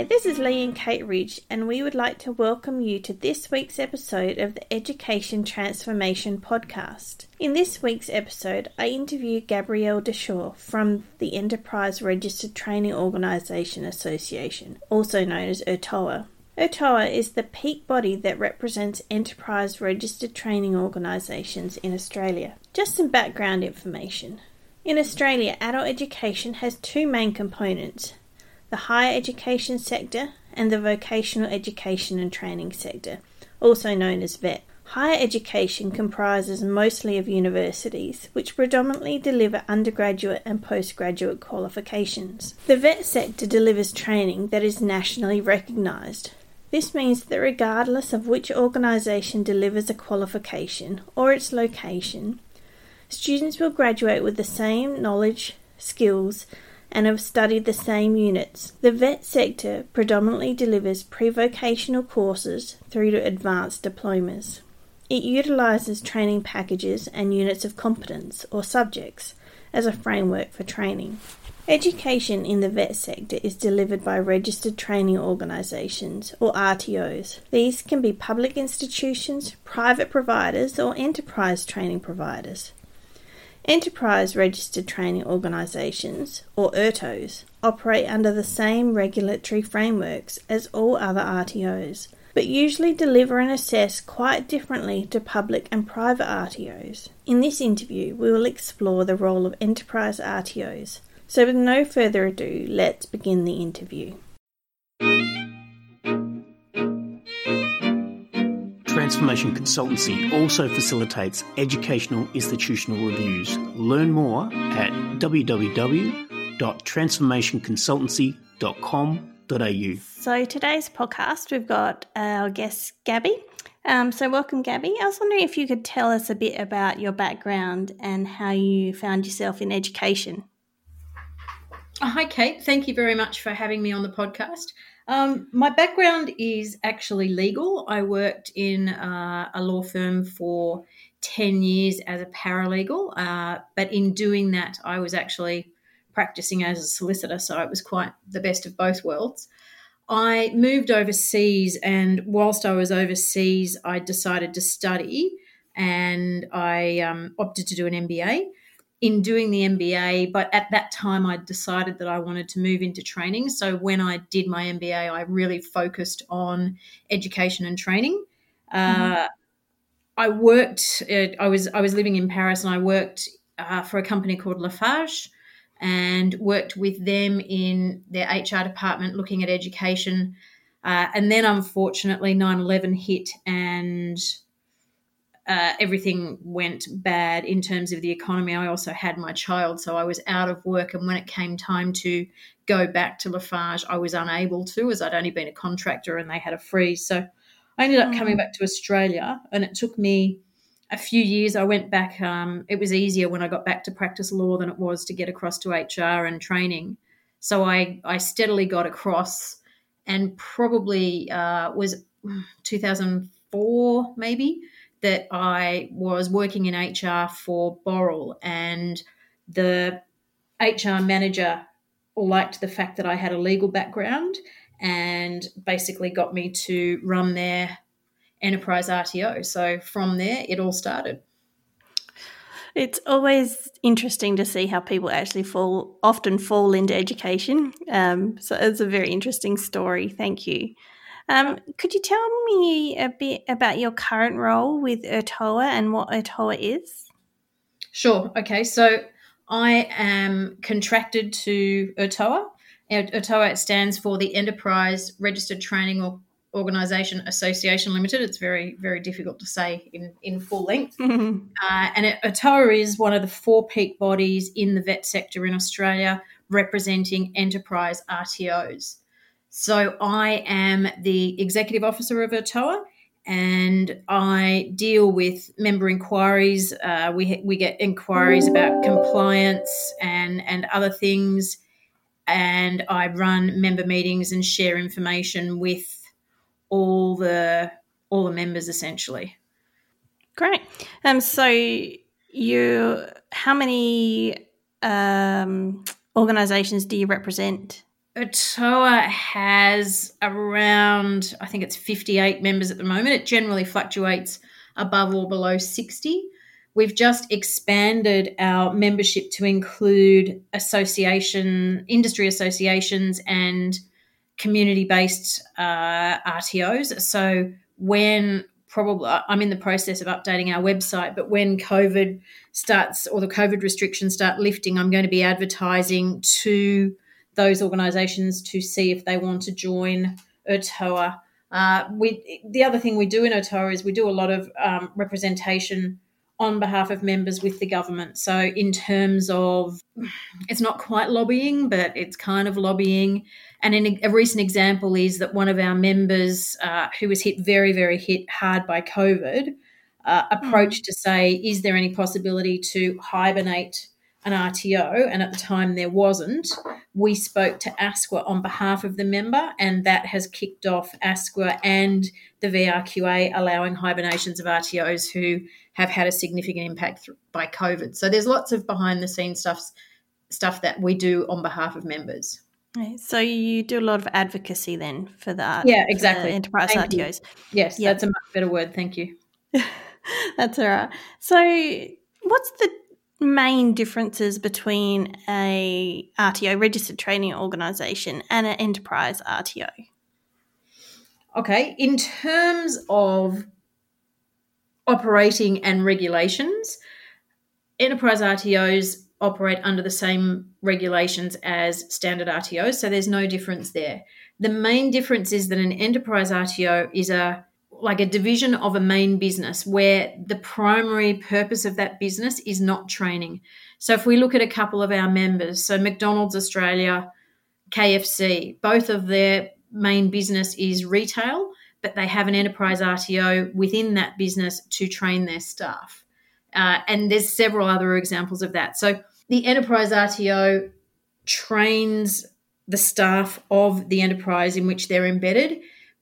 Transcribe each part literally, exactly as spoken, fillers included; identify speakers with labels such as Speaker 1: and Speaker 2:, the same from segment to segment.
Speaker 1: Hi, this is Lee and Kate Ridge, and we would like to welcome you to this week's episode of the Education Transformation Podcast. In this week's episode, I interview Gabrielle Deshaw from the Enterprise Registered Training Organisation Association, also known as E R T O A. E R T O A is the peak body that represents enterprise registered training organisations in Australia. Just some background information. In Australia, adult education has two main components: the higher education sector and the vocational education and training sector, also known as V E T. Higher education comprises mostly of universities, which predominantly deliver undergraduate and postgraduate qualifications. The V E T sector delivers training that is nationally recognised. This means that regardless of which organisation delivers a qualification or its location, students will graduate with the same knowledge, skills, and have studied the same units. The V E T sector predominantly delivers pre-vocational courses through to advanced diplomas. It utilises training packages and units of competence or subjects as a framework for training. Education in the V E T sector is delivered by registered training organisations or R T Os. These can be public institutions, private providers or enterprise training providers. Enterprise Registered Training Organisations, or E R T Os, operate under the same regulatory frameworks as all other R T Os, but usually deliver and assess quite differently to public and private R T Os. In this interview, we will explore the role of enterprise R T Os. So with no further ado, let's begin the interview.
Speaker 2: Transformation Consultancy also facilitates educational institutional reviews. Learn more at w w w dot transformation consultancy dot com dot a u.
Speaker 1: So today's podcast, we've got our guest, Gabby. Um, so welcome, Gabby. I was wondering if you could tell us a bit about your background and how you found yourself in education.
Speaker 3: Oh, hi, Kate. Thank you very much for having me on the podcast. Um, my background is actually legal. I worked in uh, a law firm for ten years as a paralegal, uh, but in doing that, I was actually practicing as a solicitor, so it was quite the best of both worlds. I moved overseas, and whilst I was overseas, I decided to study, and I um, opted to do an M B A. In doing the M B A, but at that time I decided that I wanted to move into training. So when I did my M B A, I really focused on education and training. Mm-hmm. Uh, I worked, uh, I was I was living in Paris, and I worked uh, for a company called Lafarge and worked with them in their H R department looking at education. Uh, and then unfortunately nine eleven hit, and Uh, everything went bad in terms of the economy. I also had my child, so I was out of work. And when it came time to go back to Lafarge, I was unable to, as I'd only been a contractor and they had a freeze. So I ended up coming back to Australia, and it took me a few years. I went back. Um, it was easier when I got back to practice law than it was to get across to H R and training. So I, I steadily got across, and probably uh, was two thousand four maybe, that I was working in H R for Boral, and the H R manager liked the fact that I had a legal background and basically got me to run their enterprise R T O. So from there, it all started.
Speaker 1: It's always interesting to see how people actually fall, often fall into education. Um, so it's a very interesting story. Thank you. Um, could you tell me a bit about your current role with E R T O A and what E R T O A is?
Speaker 3: Sure. Okay. So I am contracted to E R T O A. E R T O A stands for the Enterprise Registered Training Organisation Association Limited. It's very, very difficult to say in, in full length. uh, and E R T O A is one of the four peak bodies in the V E T sector in Australia, representing enterprise R T Os. So I am the executive officer of E R T O A, and I deal with member inquiries. Uh, we we get inquiries about compliance and, and other things, and I run member meetings and share information with all the all the members essentially.
Speaker 1: Great. Um. So you, how many um organisations do you represent?
Speaker 3: Otoa has around, I think it's fifty-eight members at the moment. It generally fluctuates above or below sixty. We've just expanded our membership to include association, industry associations and community-based uh, R T Os. So when probably, I'm in the process of updating our website, but when COVID starts or the COVID restrictions start lifting, I'm going to be advertising to those organisations to see if they want to join Otoa. Uh, we, the other thing we do in Otoa is we do a lot of um, representation on behalf of members with the government. So in terms of, it's not quite lobbying, but it's kind of lobbying. And in a, a recent example is that one of our members uh, who was hit very, very hit hard by COVID uh, approached mm. to say, is there any possibility to hibernate an R T O? And at the time there wasn't. We spoke to ASQA on behalf of the member, and that has kicked off ASQA and the V R Q A allowing hibernations of R T Os who have had a significant impact by COVID. So there's lots of behind-the-scenes stuff, stuff that we do on behalf of members.
Speaker 1: Okay, so you do a lot of advocacy then for that?
Speaker 3: Yeah, exactly.
Speaker 1: For enterprise
Speaker 3: Thank
Speaker 1: R T Os.
Speaker 3: You. Yes, yep. That's a much better word. Thank you.
Speaker 1: That's all right. So what's the main differences between a R T O, registered training organisation, and an enterprise R T O?
Speaker 3: Okay, in terms of operating and regulations, enterprise R T Os operate under the same regulations as standard R T Os, so there's no difference there. The main difference is that an enterprise R T O is a like a division of a main business where the primary purpose of that business is not training. So if we look at a couple of our members, so McDonald's Australia, K F C, both of their main business is retail, but they have an enterprise R T O within that business to train their staff. Uh, and there's several other examples of that. So the enterprise R T O trains the staff of the enterprise in which they're embedded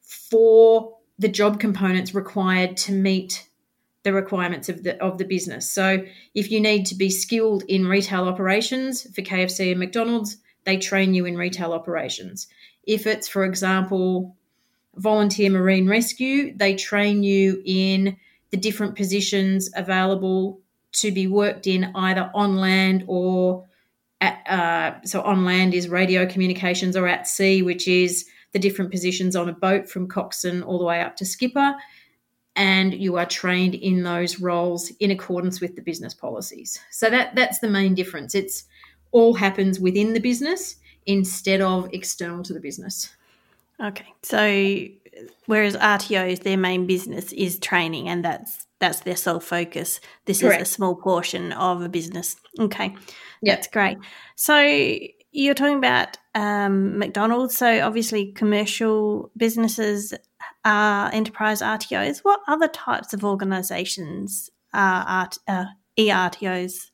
Speaker 3: for the job components required to meet the requirements of the of the business. So if you need to be skilled in retail operations for K F C and McDonald's, they train you in retail operations. If it's, for example, volunteer marine rescue, they train you in the different positions available to be worked in either on land or at, uh, so on land is radio communications, or at sea, which is the different positions on a boat from coxswain all the way up to skipper, and you are trained in those roles in accordance with the business policies. So that that's the main difference. It's all happens within the business instead of external to the business.
Speaker 1: Okay, so whereas R T Os, their main business is training, and that's that's their sole focus. This Correct. Is a small portion of a business. Okay,
Speaker 3: yep.
Speaker 1: That's great. So you're talking about um, McDonald's. So obviously commercial businesses are enterprise R T Os. What other types of organisations are uh, E R T Os?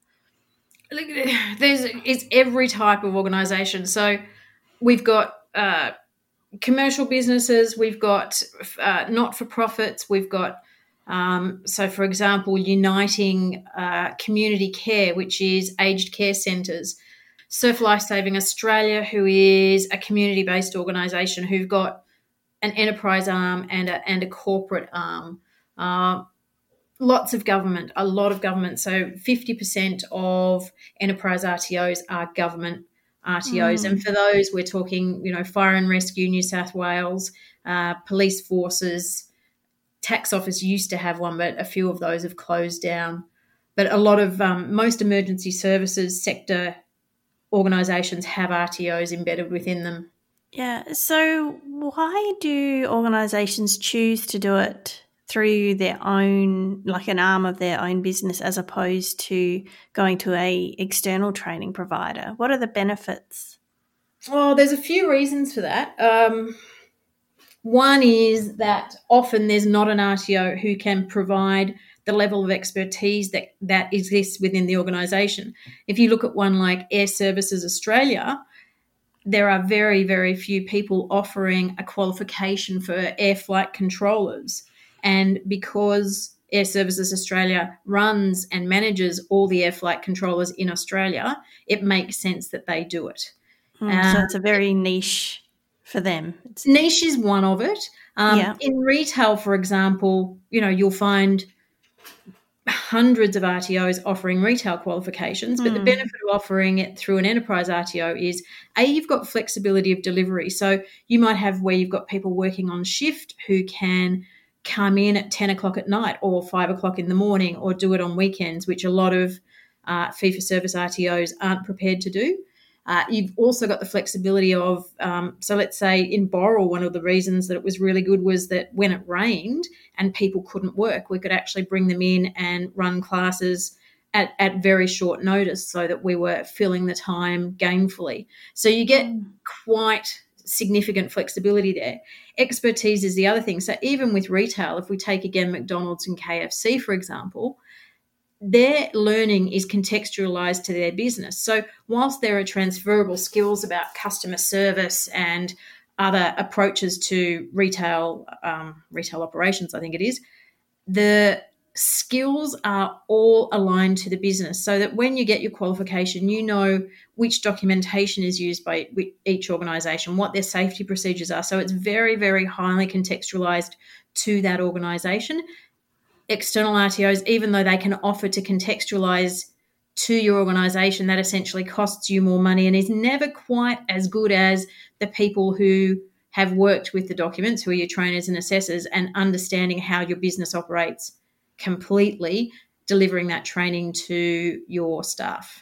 Speaker 3: There's it's every type of organisation. So we've got uh, commercial businesses, we've got uh, not-for-profits, we've got um, so for example, Uniting uh, Community Care, which is aged care centres. Surf Lifesaving Australia, who is a community-based organisation who've got an enterprise arm and a, and a corporate arm. Uh, lots of government, a lot of government. So fifty percent of enterprise R T Os are government R T Os. Mm. And for those, we're talking, you know, Fire and Rescue New South Wales, uh, police forces. Tax office used to have one, but a few of those have closed down. But a lot of, um, most emergency services sector organisations have R T Os embedded within them.
Speaker 1: Yeah, so why do organisations choose to do it through their own, like an arm of their own business, as opposed to going to a external training provider? What are the benefits?
Speaker 3: Oh, there's a few reasons for that. Um, one is that often there's not an R T O who can provide the level of expertise that, that exists within the organisation. If you look at one like Air Services Australia, there are very, very few people offering a qualification for air flight controllers. And because Air Services Australia runs and manages all the air flight controllers in Australia, it makes sense that they do it.
Speaker 1: Mm, um, so it's a very niche for them. It's-
Speaker 3: niche is one of it. Um,
Speaker 1: yeah.
Speaker 3: In retail, for example, you know, you'll find hundreds of R T Os offering retail qualifications, but mm. the benefit of offering it through an enterprise R T O is, A, you've got flexibility of delivery. So you might have where you've got people working on shift who can come in at ten o'clock at night or five o'clock in the morning, or do it on weekends, which a lot of uh, fee-for-service R T Os aren't prepared to do. Uh, you've also got the flexibility of, um, so let's say in Boral, one of the reasons that it was really good was that when it rained and people couldn't work, we could actually bring them in and run classes at, at very short notice so that we were filling the time gainfully. So you get mm. quite significant flexibility there. Expertise is the other thing. So even with retail, if we take again McDonald's and K F C, for example, their learning is contextualized to their business. So whilst there are transferable skills about customer service and other approaches to retail um, retail operations, I think it is, the skills are all aligned to the business, so that when you get your qualification, you know which documentation is used by each organisation, what their safety procedures are. So it's very, very highly contextualised to that organisation. External R T Os, even though they can offer to contextualise to your organisation, that essentially costs you more money and is never quite as good as the people who have worked with the documents, who are your trainers and assessors, and understanding how your business operates completely, delivering that training to your staff.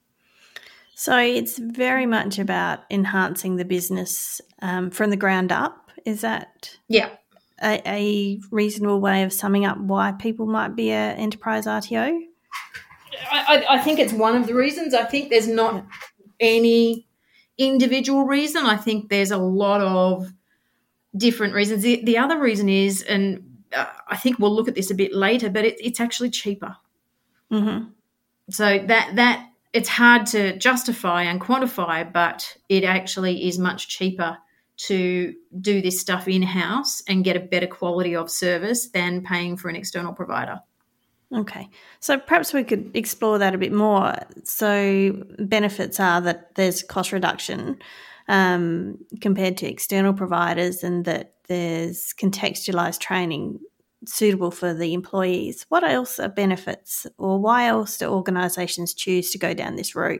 Speaker 1: So it's very much about enhancing the business um, from the ground up. Is that
Speaker 3: yeah
Speaker 1: a, a reasonable way of summing up why people might be an enterprise R T O?
Speaker 3: I, I think it's one of the reasons. I think there's not yeah. any individual reason. I think there's a lot of different reasons. The, the other reason is, and uh, I think we'll look at this a bit later, but it, it's actually cheaper.
Speaker 1: Mm-hmm.
Speaker 3: So that that it's hard to justify and quantify, but it actually is much cheaper to do this stuff in-house and get a better quality of service than paying for an external provider.
Speaker 1: Okay. So perhaps we could explore that a bit more. So benefits are that there's cost reduction um, compared to external providers, and that there's contextualised training suitable for the employees. What else are benefits, or why else do organisations choose to go down this route?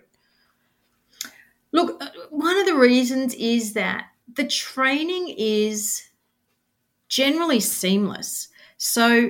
Speaker 3: Look, one of the reasons is that the training is generally seamless. So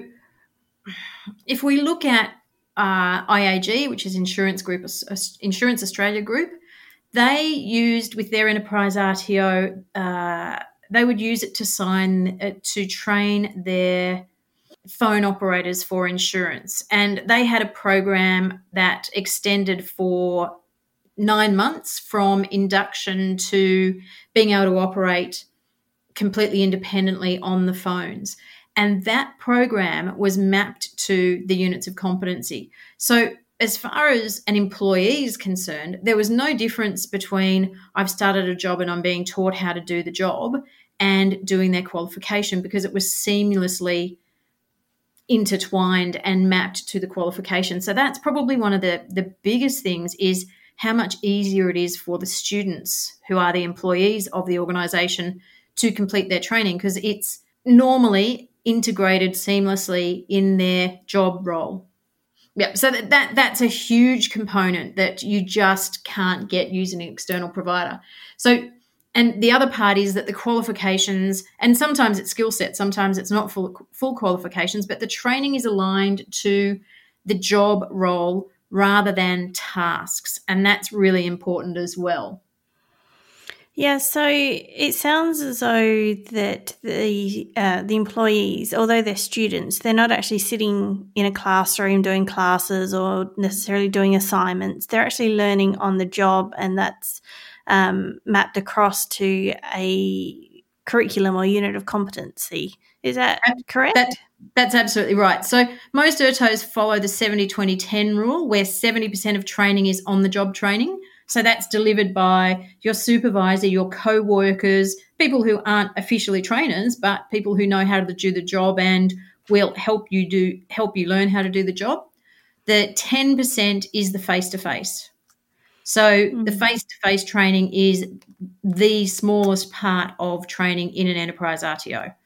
Speaker 3: if we look at uh, I A G, which is Insurance Group, Insurance Australia Group, they used with their enterprise R T O, uh, they would use it to sign uh, to train their phone operators for insurance, and they had a program that extended for nine months from induction to being able to operate completely independently on the phones. And that program was mapped to the units of competency. So as far as an employee is concerned, there was no difference between I've started a job and I'm being taught how to do the job and doing their qualification, because it was seamlessly intertwined and mapped to the qualification. So that's probably one of the, the biggest things, is how much easier it is for the students who are the employees of the organisation to complete their training, because it's normally integrated seamlessly in their job role. Yeah, so that, that that's a huge component that you just can't get using an external provider. So, and the other part is that the qualifications, and sometimes it's skill set, sometimes it's not full full qualifications, but the training is aligned to the job role rather than tasks, and that's really important as well.
Speaker 1: Yeah, so it sounds as though that the uh, the employees, although they're students, they're not actually sitting in a classroom doing classes or necessarily doing assignments. They're actually learning on the job, and that's um, mapped across to a curriculum or unit of competency. Is that correct?
Speaker 3: That, that's absolutely right. So most I R T Os follow the seventy twenty ten rule, where seventy percent of training is on-the-job training. So that's delivered by your supervisor, your co-workers, people who aren't officially trainers, but people who know how to do the job and will help you do help you learn how to do the job. The ten percent is the face-to-face. So mm-hmm. the face-to-face training is the smallest part of training in an enterprise R T O.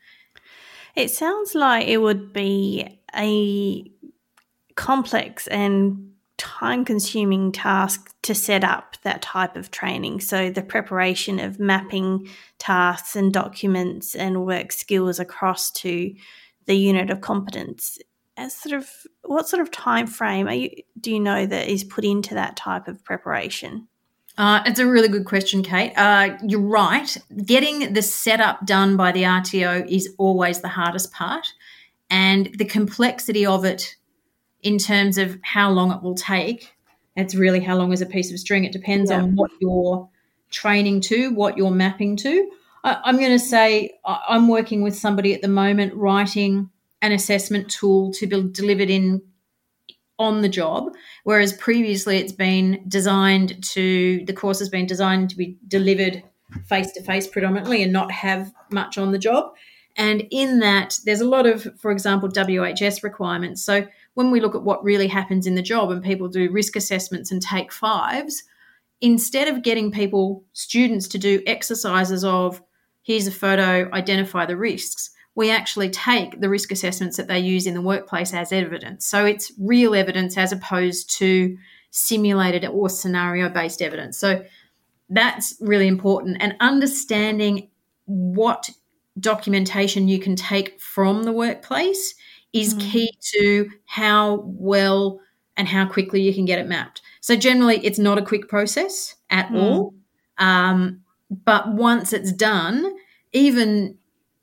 Speaker 1: It sounds like it would be a complex and time-consuming task to set up that type of training. So the preparation of mapping tasks and documents and work skills across to the unit of competence. As sort of, what sort of time frame are you, do you know that is put into that type of preparation?
Speaker 3: Uh, it's a really good question, Kate. Uh, you're right. Getting the setup done by the R T O is always the hardest part, and the complexity of it in terms of how long it will take, it's really how long is a piece of string. It depends yeah. on what you're training to, what you're mapping to. I, I'm going to say I'm working with somebody at the moment writing an assessment tool to be delivered in on the job, whereas previously it's been designed to, the course has been designed to be delivered face-to-face predominantly and not have much on the job. And in that, there's a lot of, for example, W H S requirements. So when we look at what really happens in the job and people do risk assessments and take fives, instead of getting people, students, to do exercises of here's a photo, identify the risks, we actually take the risk assessments that they use in the workplace as evidence. So it's real evidence as opposed to simulated or scenario-based evidence. So that's really important. And understanding what documentation you can take from the workplace is mm. key to how well and how quickly you can get it mapped. So generally it's not a quick process at mm. all. Um, but once it's done, even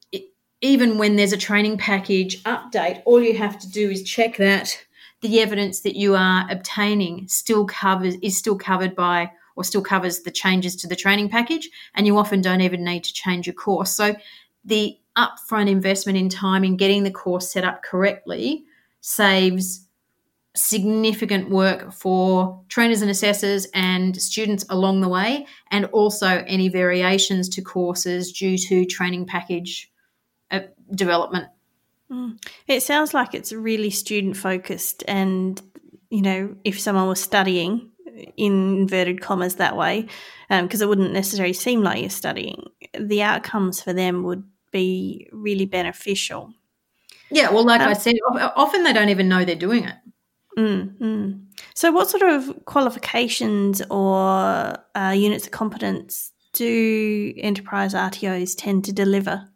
Speaker 3: even when there's a training package update, all you have to do is check that the evidence that you are obtaining still covers is still covered by or still covers the changes to the training package, and you often don't even need to change your course. So the upfront investment in time in getting the course set up correctly saves significant work for trainers and assessors and students along the way, and also any variations to courses due to training package uh, development.
Speaker 1: Mm. It sounds like it's really student focused, and you know, if someone was studying in inverted commas that way, because um, it wouldn't necessarily seem like you're studying, the outcomes for them would be really beneficial.
Speaker 3: Yeah, well, like um, I said, often they don't even know they're doing it.
Speaker 1: Mm, mm. So what sort of qualifications or uh, units of competence do enterprise R T Os tend to deliver?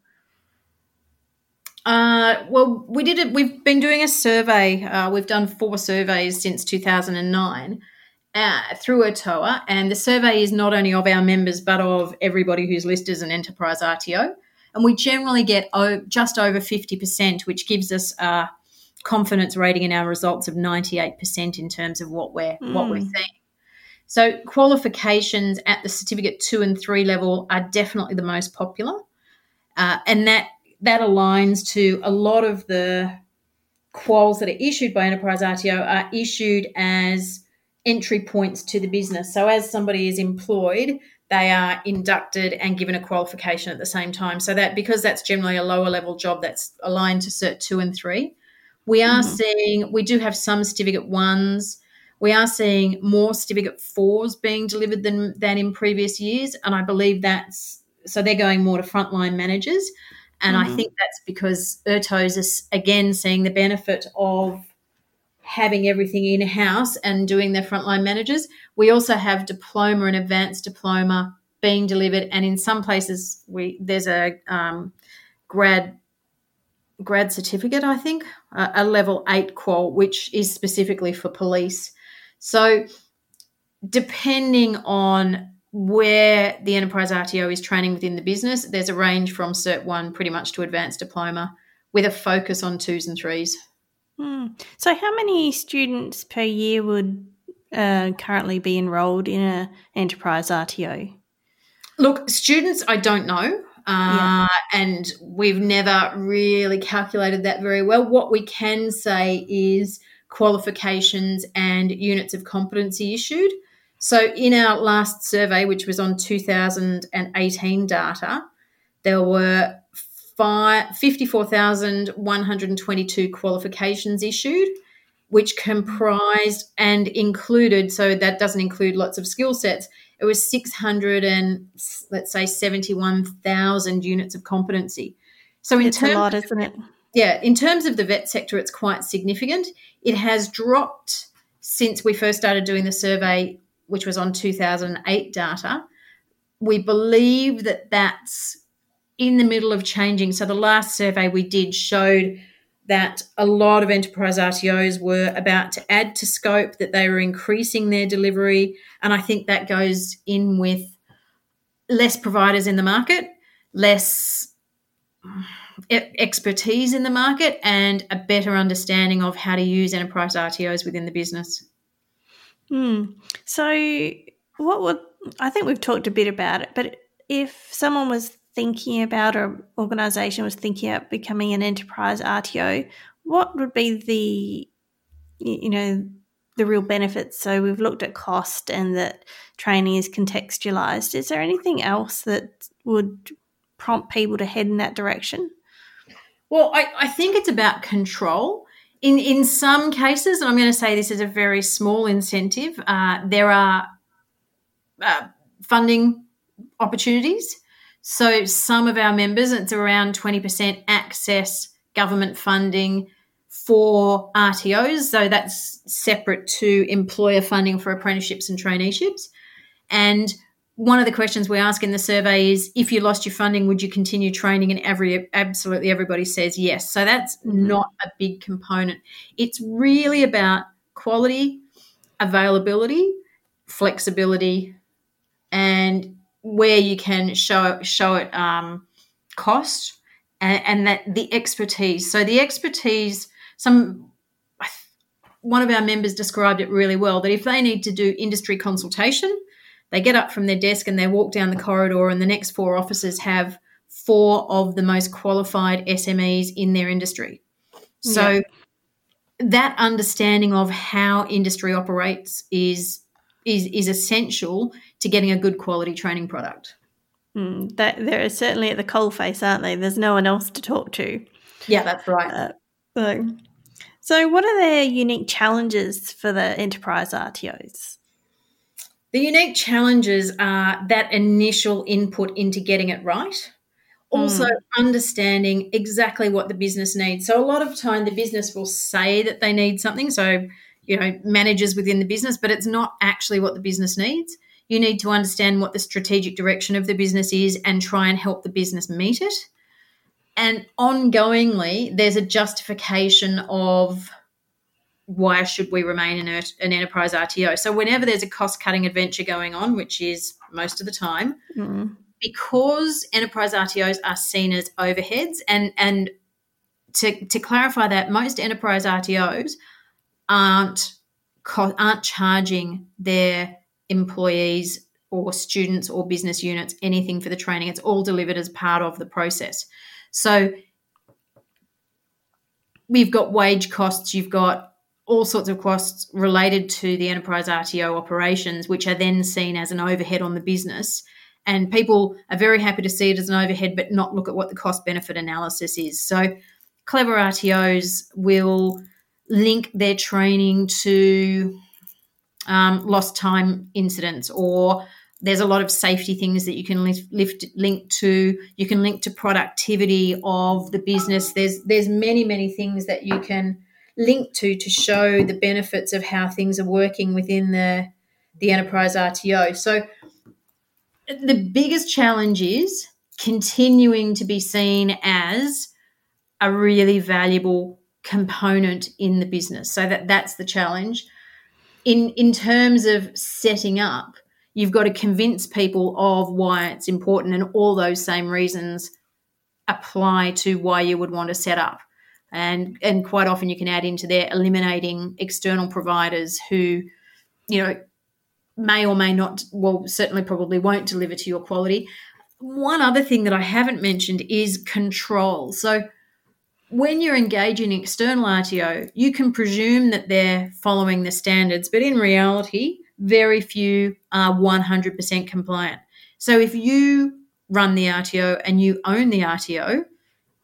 Speaker 3: Uh, well, we did it. We've been doing a survey. Uh, we've done four surveys since two thousand nine uh, through Otoa, and the survey is not only of our members but of everybody who's listed as an enterprise R T O. And we generally get o- just over fifty percent, which gives us a confidence rating in our results of ninety-eight percent in terms of what we're mm. what we're seeing. So qualifications at the certificate two and three level are definitely the most popular, uh, and that. That aligns to a lot of the quals that are issued by Enterprise R T O are issued as entry points to the business. So as somebody is employed, they are inducted and given a qualification at the same time. So that because that's generally a lower level job that's aligned to Cert two and three, we are mm-hmm. seeing, we do have some Certificate ones. We are seeing more Certificate fours being delivered than, than in previous years, and I believe that's, so they're going more to frontline managers. And mm-hmm. I think that's because E R T Os is, again, seeing the benefit of having everything in-house and doing their frontline managers. We also have diploma and advanced diploma being delivered, and in some places we there's a um, grad grad certificate, I think, a, a level eight qual, which is specifically for police. So depending on where the Enterprise R T O is training within the business, there's a range from Cert one pretty much to advanced diploma with a focus on twos and threes.
Speaker 1: Hmm. So how many students per year would uh, currently be enrolled in an Enterprise R T O?
Speaker 3: Look, students, I don't know, uh, yeah. and we've never really calculated that very well. What we can say is qualifications and units of competency issued. So in our last survey, which was on two thousand eighteen data, there were fifty-four thousand one hundred twenty-two qualifications issued, which comprised and included, so that doesn't include lots of skill sets, it was six hundred and let's say seventy-one thousand units of competency. So in
Speaker 1: it's
Speaker 3: terms
Speaker 1: a lot,
Speaker 3: of,
Speaker 1: isn't it?
Speaker 3: Yeah, in terms of the vet sector, it's quite significant. It has dropped since we first started doing the survey, which was on two thousand eight data. We believe that that's in the middle of changing. So the last survey we did showed that a lot of enterprise R T Os were about to add to scope, that they were increasing their delivery. And I think that goes in with less providers in the market, less expertise in the market, and a better understanding of how to use enterprise R T Os within the business.
Speaker 1: Hmm. So what would, I think we've talked a bit about it, but if someone was thinking about, or an organisation was thinking about becoming an enterprise R T O, what would be the, you know, the real benefits? So we've looked at cost and that training is contextualised. Is there anything else that would prompt people to head in that direction?
Speaker 3: Well, I, I think it's about control. In in some cases, and I'm going to say this is a very small incentive, uh, there are uh, funding opportunities. So some of our members, it's around twenty percent access government funding for R T Os. So that's separate to employer funding for apprenticeships and traineeships. And one of the questions we ask in the survey is, if you lost your funding, would you continue training? And every absolutely everybody says yes. So that's mm-hmm. not a big component. It's really about quality, availability, flexibility, and where you can show show it um, cost, and, and that the expertise. So the expertise, some one of our members described it really well, that if they need to do industry consultation, they get up from their desk and they walk down the corridor, and the next four officers have four of the most qualified S M Es in their industry. So yeah. that understanding of how industry operates is is is essential to getting a good quality training product.
Speaker 1: Mm, that they're certainly at the coalface, aren't they? There's no one else to talk to.
Speaker 3: Yeah, that's right.
Speaker 1: Uh, so, so what are their unique challenges for the enterprise R T Os?
Speaker 3: The unique challenges are that initial input into getting it right. Also, mm. understanding exactly what the business needs. So a lot of time the business will say that they need something, so, you know, managers within the business, but it's not actually what the business needs. You need to understand what the strategic direction of the business is and try and help the business meet it. And ongoingly, there's a justification of why should we remain an, an enterprise R T O. So whenever there's a cost-cutting adventure going on, which is most of the time, mm. because enterprise R T Os are seen as overheads, and, and to, to clarify that, most enterprise R T Os aren't aren't charging their employees or students or business units anything for the training. It's all delivered as part of the process. So we've got wage costs, you've got all sorts of costs related to the enterprise R T O operations, which are then seen as an overhead on the business. And people are very happy to see it as an overhead but not look at what the cost-benefit analysis is. So clever R T Os will link their training to um, lost time incidents, or there's a lot of safety things that you can lift, lift link to. You can link to productivity of the business. There's there's many, many things that you can link to to show the benefits of how things are working within the, the enterprise R T O. So the biggest challenge is continuing to be seen as a really valuable component in the business. So that that's the challenge. In in terms of setting up, you've got to convince people of why it's important, and all those same reasons apply to why you would want to set up. And and quite often you can add into there eliminating external providers who, you know, may or may not, well, certainly probably won't deliver to your quality. One other thing that I haven't mentioned is control. So when you're engaging an external R T O, you can presume that they're following the standards, but in reality, very few are one hundred percent compliant. So if you run the R T O and you own the R T O,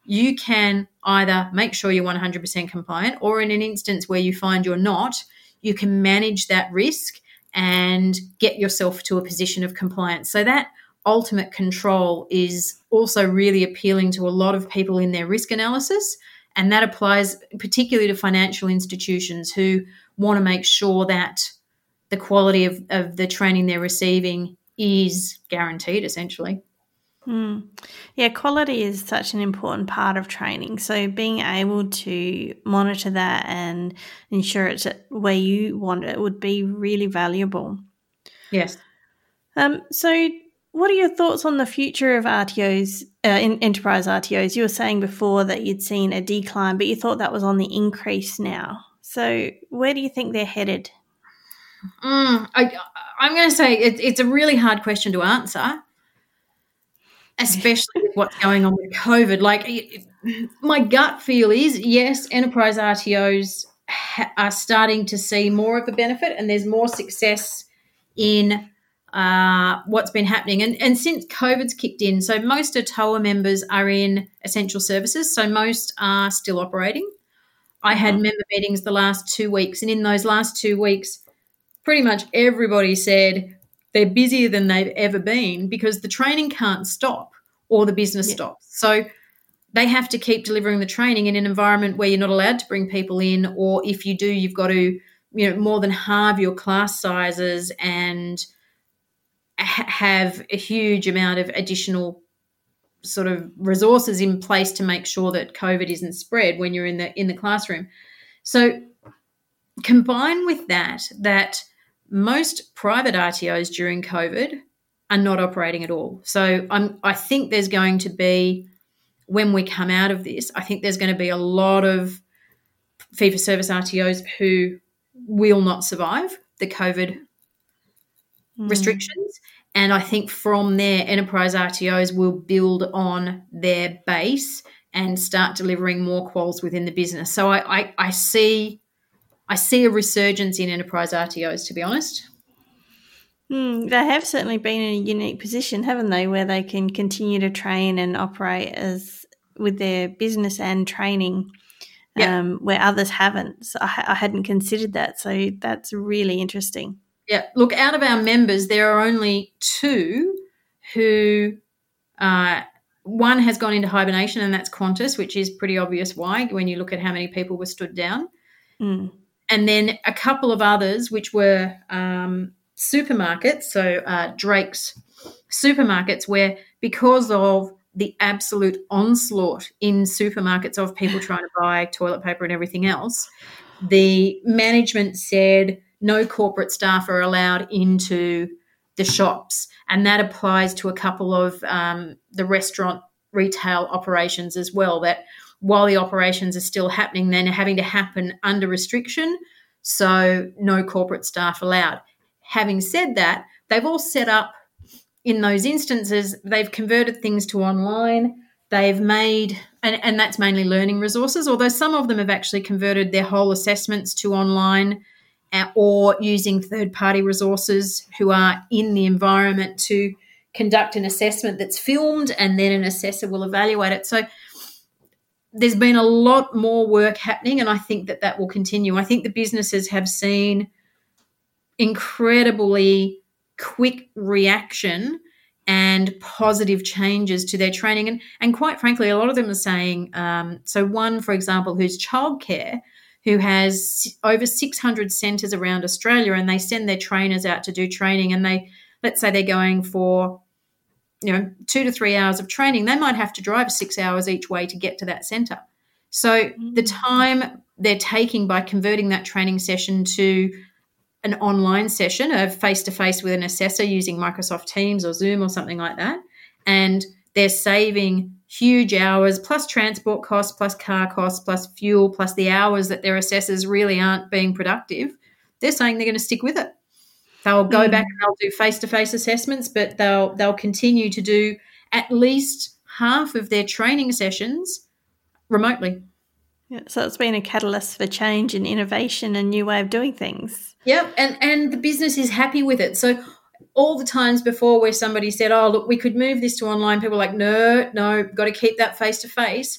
Speaker 3: you can either make sure you're one hundred percent compliant, or in an instance where you find you're not, you can manage that risk and get yourself to a position of compliance. So that ultimate control is also really appealing to a lot of people in their risk analysis, and that applies particularly to financial institutions who want to make sure that the quality of, of the training they're receiving is guaranteed, essentially.
Speaker 1: Mm. Yeah, quality is such an important part of training. So being able to monitor that and ensure it's where you want it would be really valuable.
Speaker 3: Yes.
Speaker 1: Um. So what are your thoughts on the future of R T Os, uh, in enterprise R T Os? You were saying before that you'd seen a decline, but you thought that was on the increase now. So where do you think they're headed?
Speaker 3: Mm, I, I'm going to say it, it's a really hard question to answer, especially with what's going on with COVID. Like, my gut feel is, yes, enterprise R T Os ha- are starting to see more of a benefit, and there's more success in uh, what's been happening. And, and since COVID's kicked in, so most of T O A members are in essential services, so most are still operating. I had mm-hmm. member meetings the last two weeks, and in those last two weeks, pretty much everybody said they're busier than they've ever been because the training can't stop or the business yeah. stops. So they have to keep delivering the training in an environment where you're not allowed to bring people in, or if you do, you've got to, you know, more than halve your class sizes and ha- have a huge amount of additional sort of resources in place to make sure that COVID isn't spread when you're in the in the classroom. So combine with that, that most private R T Os during COVID are not operating at all. So I'm, I think there's going to be, when we come out of this, I think there's going to be a lot of fee-for-service R T Os who will not survive the COVID mm. restrictions. And I think from there, enterprise R T Os will build on their base and start delivering more quals within the business. So I, I, I see... I see a resurgence in enterprise R T Os, to be honest.
Speaker 1: Mm, they have certainly been in a unique position, haven't they, where they can continue to train and operate as with their business and training, yep. um, where others haven't. So I, I hadn't considered that, so that's really interesting.
Speaker 3: Yeah, look, out of our members, there are only two who uh, one has gone into hibernation, and that's Qantas, which is pretty obvious why when you look at how many people were stood down.
Speaker 1: Mm.
Speaker 3: And then a couple of others, which were um, supermarkets, so uh, Drake's supermarkets, where because of the absolute onslaught in supermarkets of people trying to buy toilet paper and everything else, the management said no corporate staff are allowed into the shops. And that applies to a couple of um, the restaurant retail operations as well, that while the operations are still happening, then having to happen under restriction, so no corporate staff allowed. Having said that, they've all set up in those instances, they've converted things to online, they've made, and, and that's mainly learning resources, although some of them have actually converted their whole assessments to online uh, or using third-party resources who are in the environment to conduct an assessment that's filmed, and then an assessor will evaluate it. So there's been a lot more work happening, and I think that that will continue. I think the businesses have seen incredibly quick reaction and positive changes to their training. And, and quite frankly, a lot of them are saying, um, so one, for example, who's childcare, who has over six hundred centres around Australia, and they send their trainers out to do training, and they, let's say they're going for, you know, two to three hours of training, they might have to drive six hours each way to get to that centre. So mm-hmm. the time they're taking by converting that training session to an online session of face-to-face with an assessor using Microsoft Teams or Zoom or something like that, and they're saving huge hours plus transport costs, plus car costs, plus fuel, plus the hours that their assessors really aren't being productive, they're saying they're going to stick with it. They'll go mm. back and they'll do face-to-face assessments, but they'll they'll continue to do at least half of their training sessions remotely.
Speaker 1: Yeah, so it's been a catalyst for change and innovation and new way of doing things.
Speaker 3: Yep, and, and the business is happy with it. So all the times before where somebody said, oh, look, we could move this to online, people are like, no, no, got to keep that face-to-face.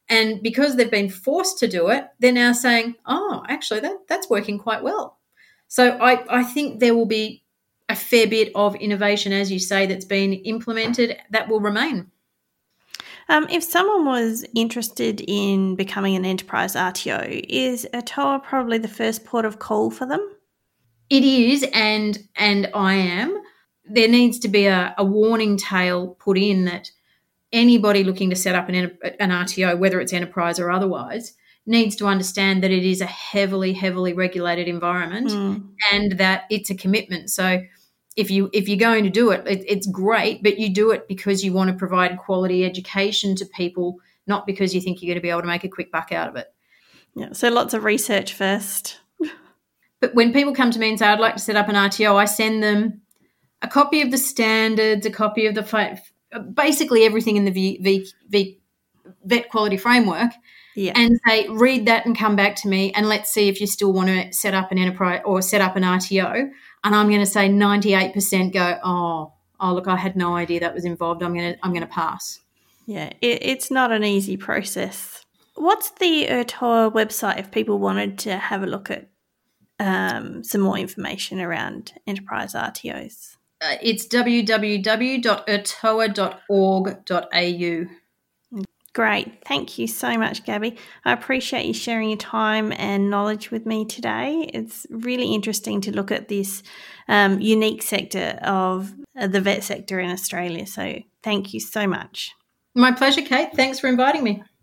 Speaker 3: And because they've been forced to do it, they're now saying, oh, actually, that, that's working quite well. So I, I think there will be a fair bit of innovation, as you say, that's been implemented that will remain.
Speaker 1: Um, if someone was interested in becoming an enterprise R T O, is Otoa probably the first port of call for them?
Speaker 3: It is, and and I am. There needs to be a, a warning tale put in that anybody looking to set up an, an R T O, whether it's enterprise or otherwise, needs to understand that it is a heavily, heavily regulated environment mm. and that it's a commitment. So if, you, if you're going to do it, it, it's great, but you do it because you want to provide quality education to people, not because you think you're going to be able to make a quick buck out of it.
Speaker 1: Yeah, so lots of research first.
Speaker 3: But when people come to me and say, I'd like to set up an R T O, I send them a copy of the standards, a copy of the basically everything in the v, v, v, vet quality framework, yeah. and say, read that and come back to me and let's see if you still want to set up an enterprise or set up an R T O. And I'm going to say ninety-eight percent go, oh, oh, look, I had no idea that was involved. I'm going to, I'm going to pass.
Speaker 1: Yeah, it, it's not an easy process. What's the Otoa website if people wanted to have a look at um, some more information around enterprise R T Os?
Speaker 3: Uh, it's w w w dot otoa dot org dot a u.
Speaker 1: Great. Thank you so much, Gabby. I appreciate you sharing your time and knowledge with me today. It's really interesting to look at this um, unique sector of uh, the vet sector in Australia. So thank you so much.
Speaker 3: My pleasure, Kate. Thanks for inviting me.